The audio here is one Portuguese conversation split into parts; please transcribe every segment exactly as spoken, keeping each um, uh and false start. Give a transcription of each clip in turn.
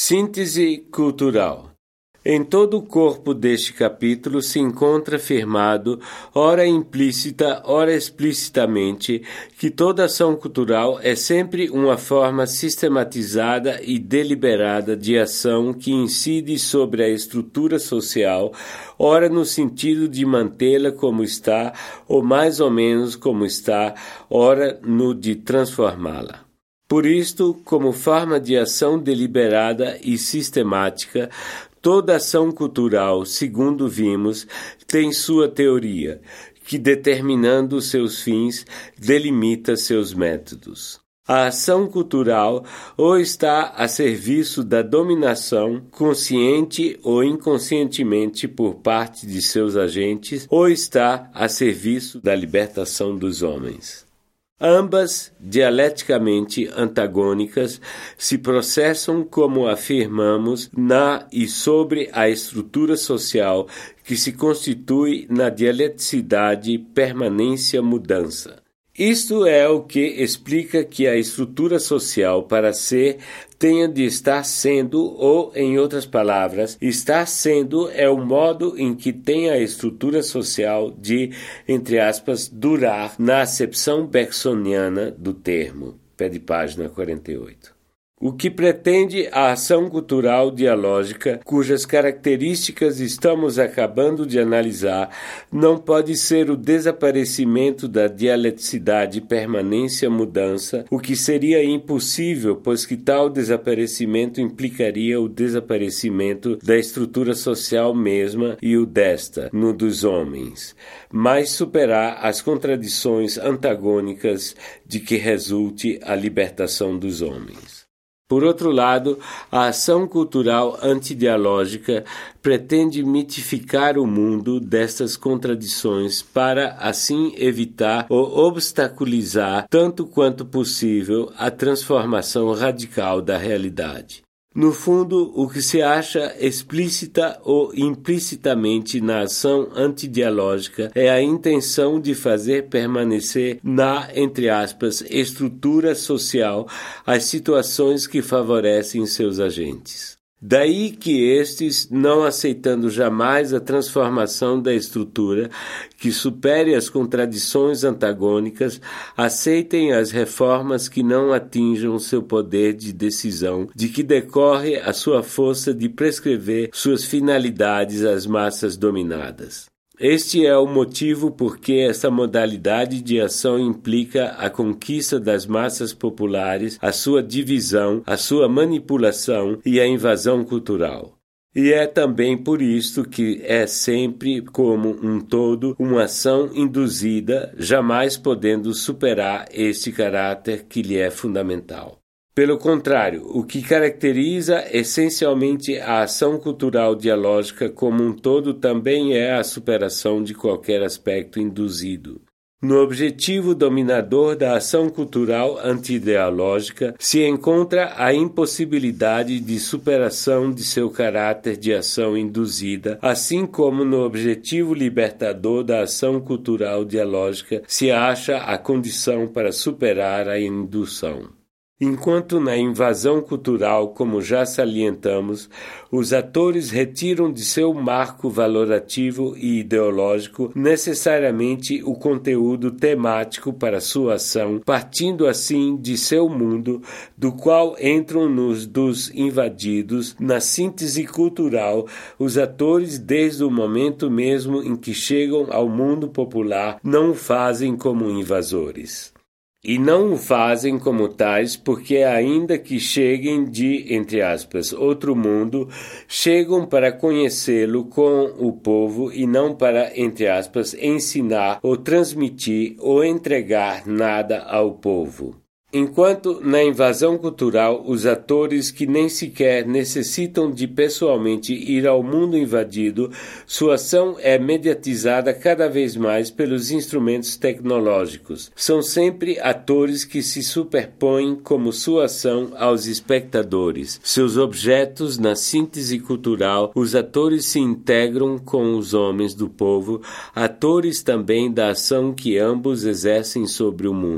Síntese cultural. Em todo o corpo deste capítulo se encontra firmado, ora implícita, ora explicitamente, que toda ação cultural é sempre uma forma sistematizada e deliberada de ação que incide sobre a estrutura social, ora no sentido de mantê-la como está, ou mais ou menos como está, ora no de transformá-la. Por isto, como forma de ação deliberada e sistemática, toda ação cultural, segundo vimos, tem sua teoria, que, determinando seus fins, delimita seus métodos. A ação cultural ou está a serviço da dominação, consciente ou inconscientemente por parte de seus agentes, ou está a serviço da libertação dos homens. Ambas, dialeticamente antagônicas, se processam, como afirmamos, na e sobre a estrutura social que se constitui na dialeticidade permanência-mudança. Isto é o que explica que a estrutura social, para ser, tenha de estar sendo, ou, em outras palavras, estar sendo é o modo em que tem a estrutura social de, entre aspas, durar, na acepção bergsoniana do termo. Pé de página quarenta e oito. O que pretende a ação cultural dialógica, cujas características estamos acabando de analisar, não pode ser o desaparecimento da dialeticidade permanência-mudança, o que seria impossível, pois que tal desaparecimento implicaria o desaparecimento da estrutura social mesma e o desta, no dos homens, mas superar as contradições antagônicas de que resulte a libertação dos homens. Por outro lado, a ação cultural antidialógica pretende mitificar o mundo destas contradições para, assim, evitar ou obstaculizar, tanto quanto possível, a transformação radical da realidade. No fundo, o que se acha explícita ou implicitamente na ação antidialógica é a intenção de fazer permanecer na, entre aspas, estrutura social as situações que favorecem seus agentes. Daí que estes, não aceitando jamais a transformação da estrutura que supere as contradições antagônicas, aceitem as reformas que não atinjam seu poder de decisão, de que decorre a sua força de prescrever suas finalidades às massas dominadas. Este é o motivo por que essa modalidade de ação implica a conquista das massas populares, a sua divisão, a sua manipulação e a invasão cultural. E é também por isto que é sempre, como um todo, uma ação induzida, jamais podendo superar este caráter que lhe é fundamental. Pelo contrário, o que caracteriza essencialmente a ação cultural dialógica como um todo também é a superação de qualquer aspecto induzido. No objetivo dominador da ação cultural antidialógica se encontra a impossibilidade de superação de seu caráter de ação induzida, assim como no objetivo libertador da ação cultural dialógica se acha a condição para superar a indução. Enquanto na invasão cultural, como já salientamos, os atores retiram de seu marco valorativo e ideológico necessariamente o conteúdo temático para sua ação, partindo assim de seu mundo, do qual entram nos dos invadidos. Na síntese cultural, os atores, desde o momento mesmo em que chegam ao mundo popular, não o fazem como invasores. E não o fazem como tais porque, ainda que cheguem de, entre aspas, outro mundo, chegam para conhecê-lo com o povo e não para, entre aspas, ensinar ou transmitir ou entregar nada ao povo. Enquanto na invasão cultural os atores que nem sequer necessitam de pessoalmente ir ao mundo invadido, sua ação é mediatizada cada vez mais pelos instrumentos tecnológicos. São sempre atores que se superpõem como sua ação aos espectadores. Seus objetos, na síntese cultural, os atores se integram com os homens do povo, atores também da ação que ambos exercem sobre o mundo.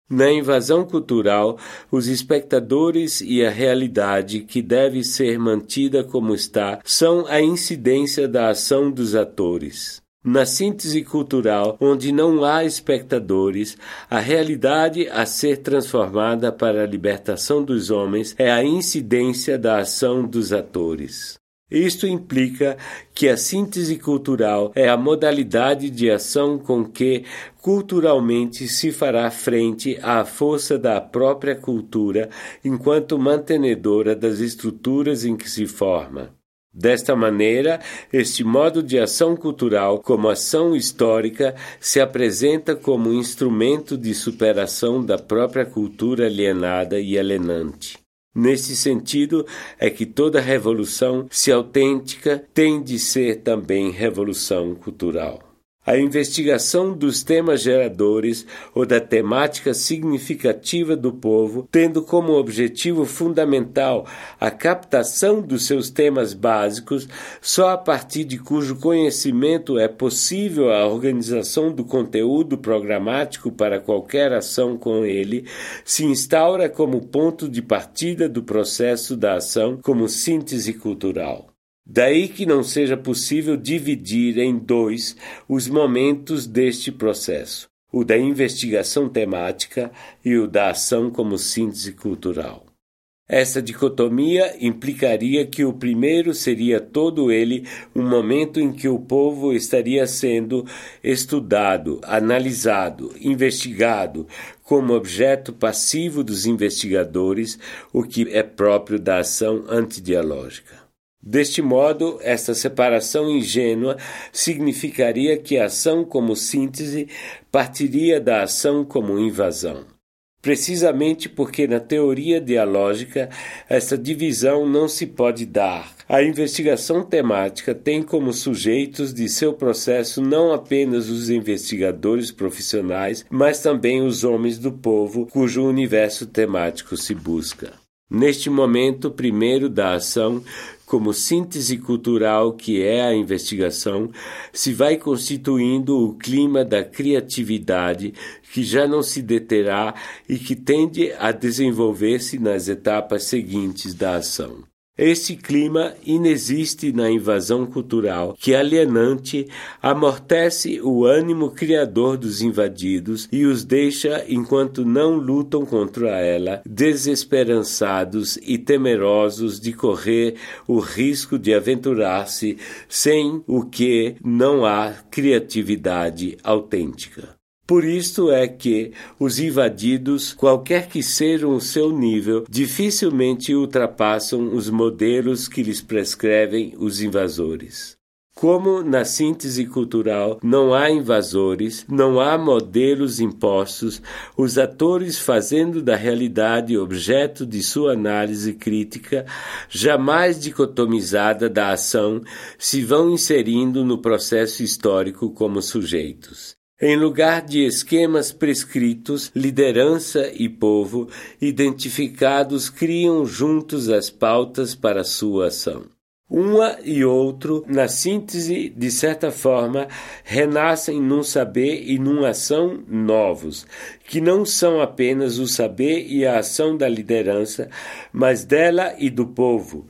Na invasão cultural, os espectadores e a realidade que deve ser mantida como está são a incidência da ação dos atores. Na síntese cultural, onde não há espectadores, a realidade a ser transformada para a libertação dos homens é a incidência da ação dos atores. Isto implica que a síntese cultural é a modalidade de ação com que culturalmente se fará frente à força da própria cultura enquanto mantenedora das estruturas em que se forma. Desta maneira, este modo de ação cultural, como ação histórica, se apresenta como instrumento de superação da própria cultura alienada e alienante. Nesse sentido, é que toda revolução, se autêntica, tem de ser também revolução cultural. A investigação dos temas geradores ou da temática significativa do povo, tendo como objetivo fundamental a captação dos seus temas básicos, só a partir de cujo conhecimento é possível a organização do conteúdo programático para qualquer ação com ele, se instaura como ponto de partida do processo da ação como síntese cultural. Daí que não seja possível dividir em dois os momentos deste processo, o da investigação temática e o da ação como síntese cultural. Essa dicotomia implicaria que o primeiro seria todo ele um momento em que o povo estaria sendo estudado, analisado, investigado, como objeto passivo dos investigadores, o que é próprio da ação antidialógica. Deste modo, esta separação ingênua significaria que a ação como síntese partiria da ação como invasão. Precisamente porque na teoria dialógica essa divisão não se pode dar. A investigação temática tem como sujeitos de seu processo não apenas os investigadores profissionais, mas também os homens do povo cujo universo temático se busca. Neste momento primeiro da ação, como síntese cultural que é a investigação, se vai constituindo o clima da criatividade que já não se deterá e que tende a desenvolver-se nas etapas seguintes da ação. Este clima inexiste na invasão cultural, que alienante amortece o ânimo criador dos invadidos e os deixa, enquanto não lutam contra ela, desesperançados e temerosos de correr o risco de aventurar-se sem o que não há criatividade autêntica. Por isto é que os invadidos, qualquer que seja o seu nível, dificilmente ultrapassam os modelos que lhes prescrevem os invasores. Como na síntese cultural não há invasores, não há modelos impostos, os atores, fazendo da realidade objeto de sua análise crítica, jamais dicotomizada da ação, se vão inserindo no processo histórico como sujeitos. Em lugar de esquemas prescritos, liderança e povo, identificados, criam juntos as pautas para sua ação. Uma e outro, na síntese, de certa forma, renascem num saber e numa ação novos, que não são apenas o saber e a ação da liderança, mas dela e do povo.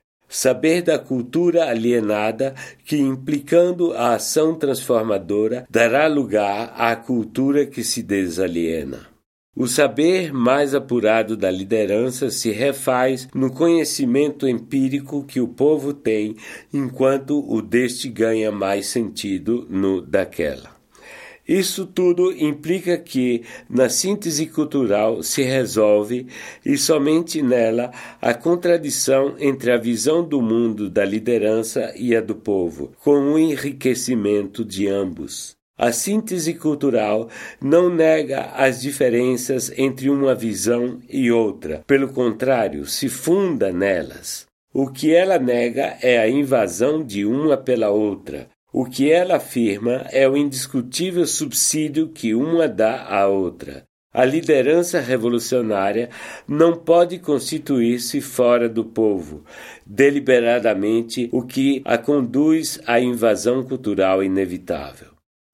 Saber da cultura alienada que, implicando a ação transformadora, dará lugar à cultura que se desaliena. O saber mais apurado da liderança se refaz no conhecimento empírico que o povo tem, enquanto o deste ganha mais sentido no daquela. Isso tudo implica que, na síntese cultural, se resolve, e somente nela, a contradição entre a visão do mundo da liderança e a do povo, com o enriquecimento de ambos. A síntese cultural não nega as diferenças entre uma visão e outra, pelo contrário, se funda nelas. O que ela nega é a invasão de uma pela outra. O que ela afirma é o indiscutível subsídio que uma dá à outra. A liderança revolucionária não pode constituir-se fora do povo, deliberadamente, o que a conduz à invasão cultural inevitável.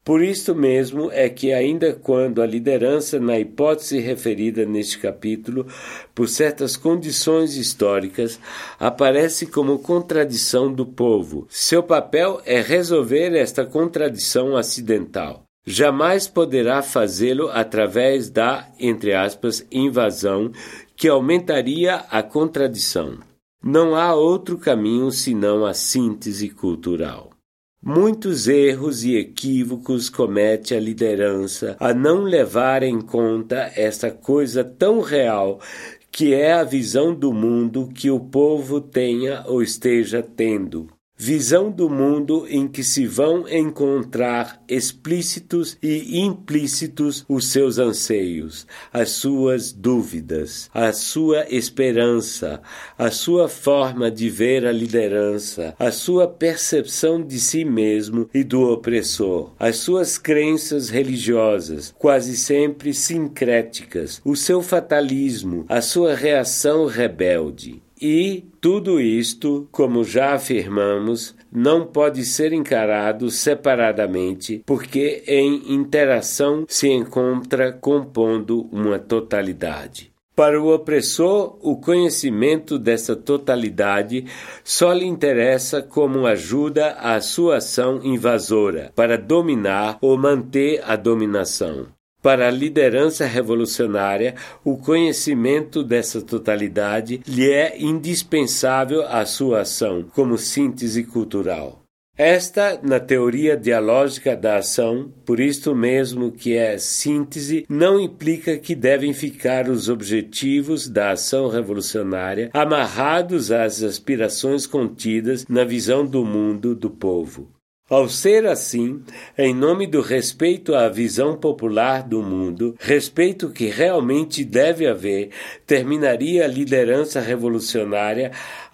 Por isto mesmo é que, ainda quando a liderança, na hipótese referida neste capítulo, por certas condições históricas, aparece como contradição do povo, seu papel é resolver esta contradição acidental. Jamais poderá fazê-lo através da, entre aspas, invasão, que aumentaria a contradição. Não há outro caminho senão a síntese cultural. Muitos erros e equívocos comete a liderança a não levar em conta esta coisa tão real que é a visão do mundo que o povo tenha ou esteja tendo. Visão do mundo em que se vão encontrar explícitos e implícitos os seus anseios, as suas dúvidas, a sua esperança, a sua forma de ver a liderança, a sua percepção de si mesmo e do opressor, as suas crenças religiosas, quase sempre sincréticas, o seu fatalismo, a sua reação rebelde. E tudo isto, como já afirmamos, não pode ser encarado separadamente, porque em interação se encontra compondo uma totalidade. Para o opressor, o conhecimento dessa totalidade só lhe interessa como ajuda à sua ação invasora, para dominar ou manter a dominação. Para a liderança revolucionária, o conhecimento dessa totalidade lhe é indispensável à sua ação, como síntese cultural. Esta, na teoria dialógica da ação, por isto mesmo que é síntese, não implica que devem ficar os objetivos da ação revolucionária amarrados às aspirações contidas na visão do mundo do povo. Ao ser assim, em nome do respeito à visão popular do mundo, respeito que realmente deve haver, terminaria a liderança revolucionária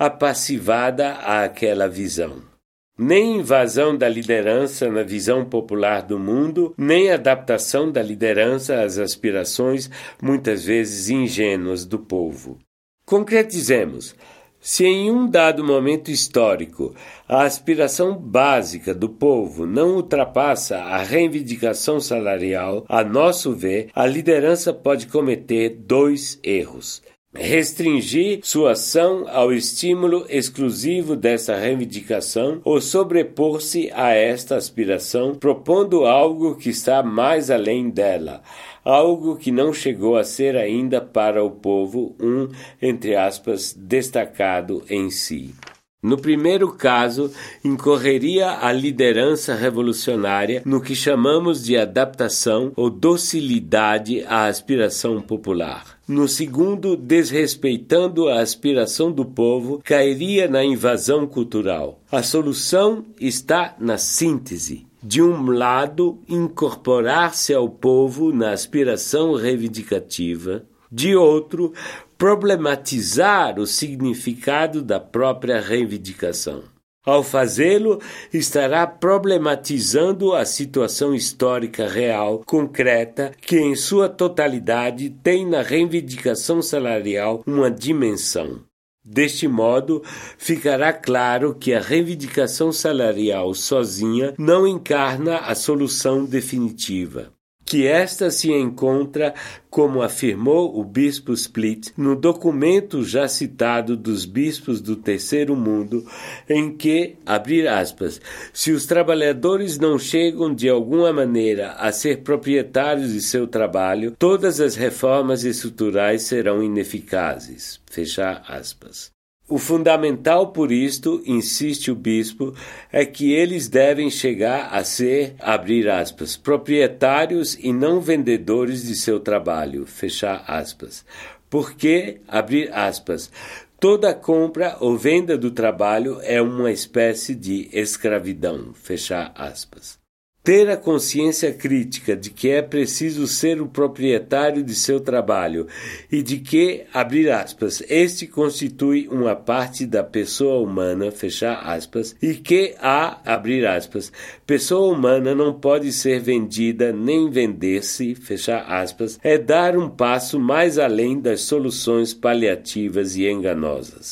apassivada àquela visão. Nem invasão da liderança na visão popular do mundo, nem adaptação da liderança às aspirações, muitas vezes ingênuas, do povo. Concretizemos. Se em um dado momento histórico a aspiração básica do povo não ultrapassa a reivindicação salarial, a nosso ver, a liderança pode cometer dois erros. Restringir sua ação ao estímulo exclusivo dessa reivindicação ou sobrepor-se a esta aspiração, propondo algo que está mais além dela, algo que não chegou a ser ainda para o povo um, entre aspas, destacado em si. No primeiro caso, incorreria a liderança revolucionária no que chamamos de adaptação ou docilidade à aspiração popular. No segundo, desrespeitando a aspiração do povo, cairia na invasão cultural. A solução está na síntese. De um lado, incorporar-se ao povo na aspiração reivindicativa. De outro, problematizar o significado da própria reivindicação. Ao fazê-lo, estará problematizando a situação histórica real, concreta, que em sua totalidade tem na reivindicação salarial uma dimensão. Deste modo, ficará claro que a reivindicação salarial sozinha não encarna a solução definitiva. Que esta se encontra, como afirmou o bispo Split, no documento já citado dos bispos do Terceiro Mundo, em que, abrir aspas, se os trabalhadores não chegam de alguma maneira a ser proprietários de seu trabalho, todas as reformas estruturais serão ineficazes, fechar aspas. O fundamental por isto, insiste o bispo, é que eles devem chegar a ser, abrir aspas, proprietários e não vendedores de seu trabalho, fechar aspas. Porque, abrir aspas, toda compra ou venda do trabalho é uma espécie de escravidão, fechar aspas. Ter a consciência crítica de que é preciso ser o proprietário de seu trabalho e de que, abrir aspas, este constitui uma parte da pessoa humana, fechar aspas, e que a, abrir aspas, pessoa humana não pode ser vendida nem vender-se, fechar aspas, é dar um passo mais além das soluções paliativas e enganosas.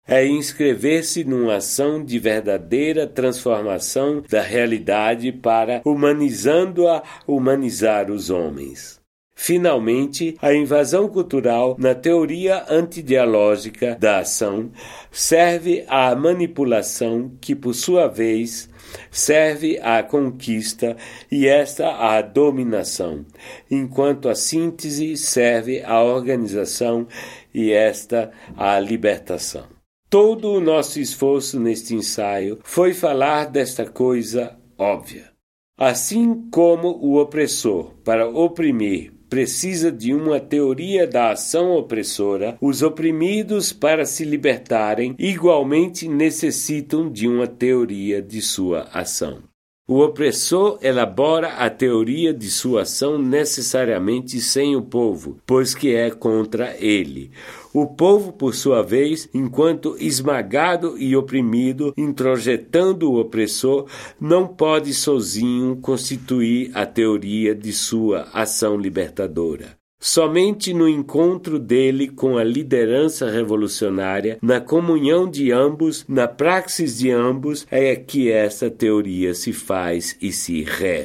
é inscrever-se numa ação de verdadeira transformação da realidade para, humanizando-a, humanizar os homens. Finalmente, a invasão cultural, na teoria antidialógica da ação, serve à manipulação que, por sua vez, serve à conquista e esta à dominação, enquanto a síntese serve à organização e esta à libertação. Todo o nosso esforço neste ensaio foi falar desta coisa óbvia. Assim como o opressor, para oprimir, precisa de uma teoria da ação opressora, os oprimidos, para se libertarem, igualmente necessitam de uma teoria de sua ação. O opressor elabora a teoria de sua ação necessariamente sem o povo, pois que é contra ele. O povo, por sua vez, enquanto esmagado e oprimido, introjetando o opressor, não pode sozinho constituir a teoria de sua ação libertadora. Somente no encontro dele com a liderança revolucionária, na comunhão de ambos, na praxis de ambos, é que essa teoria se faz e se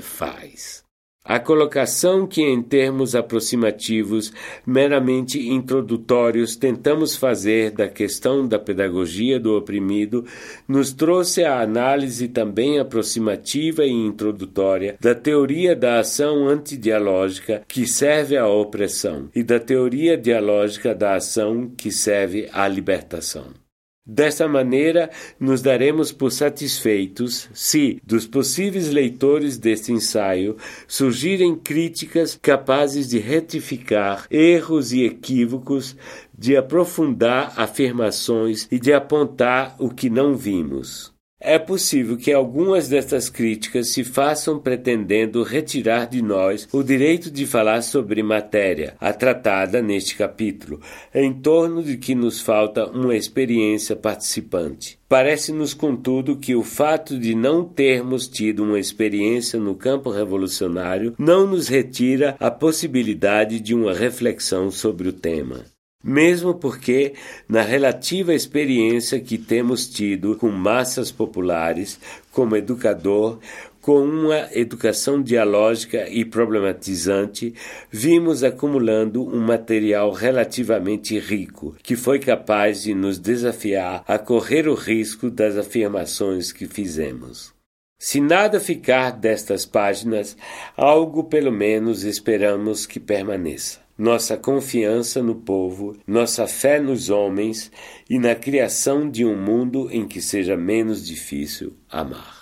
refaz. A colocação que, em termos aproximativos, meramente introdutórios, tentamos fazer da questão da pedagogia do oprimido, nos trouxe a análise também aproximativa e introdutória da teoria da ação antidialógica que serve à opressão e da teoria dialógica da ação que serve à libertação. Desta maneira, nos daremos por satisfeitos se, dos possíveis leitores deste ensaio, surgirem críticas capazes de retificar erros e equívocos, de aprofundar afirmações e de apontar o que não vimos. É possível que algumas destas críticas se façam pretendendo retirar de nós o direito de falar sobre matéria, a tratada neste capítulo, em torno de que nos falta uma experiência participante. Parece-nos, contudo, que o fato de não termos tido uma experiência no campo revolucionário não nos retira a possibilidade de uma reflexão sobre o tema. Mesmo porque, na relativa experiência que temos tido com massas populares, como educador, com uma educação dialógica e problematizante, vimos acumulando um material relativamente rico, que foi capaz de nos desafiar a correr o risco das afirmações que fizemos. Se nada ficar destas páginas, algo pelo menos esperamos que permaneça. Nossa confiança no povo, nossa fé nos homens e na criação de um mundo em que seja menos difícil amar.